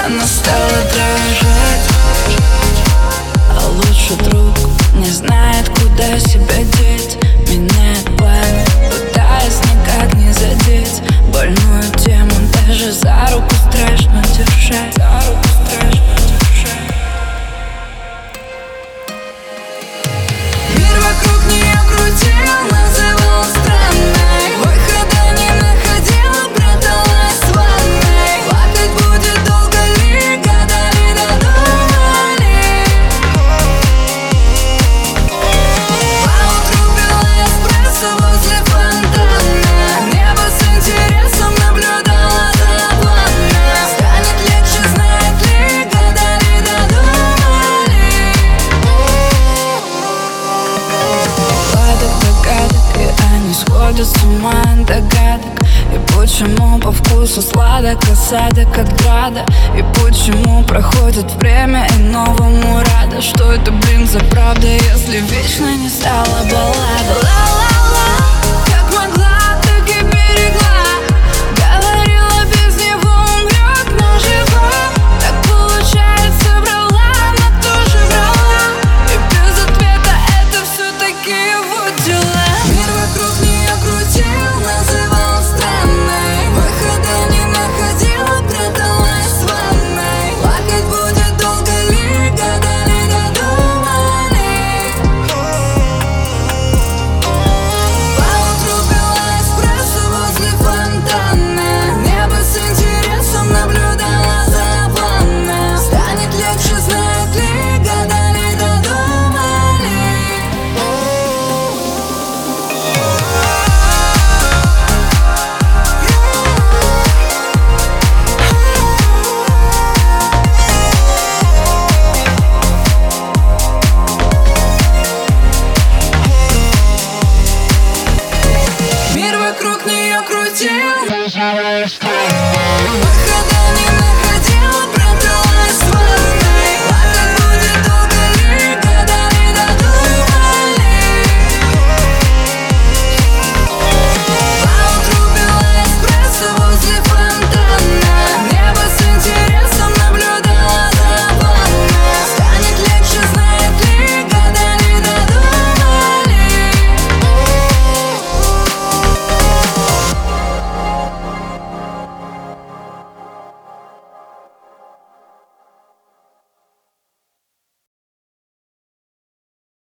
она стала дрожать. А лучший друг не знает, куда себя деть. Меняет планы, пытаясь никак не задеть больную тему. Даже за руку страшно держать. Мир вокруг нее крутил, называл странной, выхода не находила, пряталась в ванной. Плакать будет долго ли, года ли додумали. Поутру пила эспрессо возле фонтана, небо с интересом наблюдала за планом. Станет легче, знает ли, года ли додумали. Сладок догадок, и они сходят с ума от догадок. И почему по вкусу сладок осадок от града? И почему проходит время и новому рада? Что это, блин, за правда, если вечно не стала баллада? Ла-ла-ла.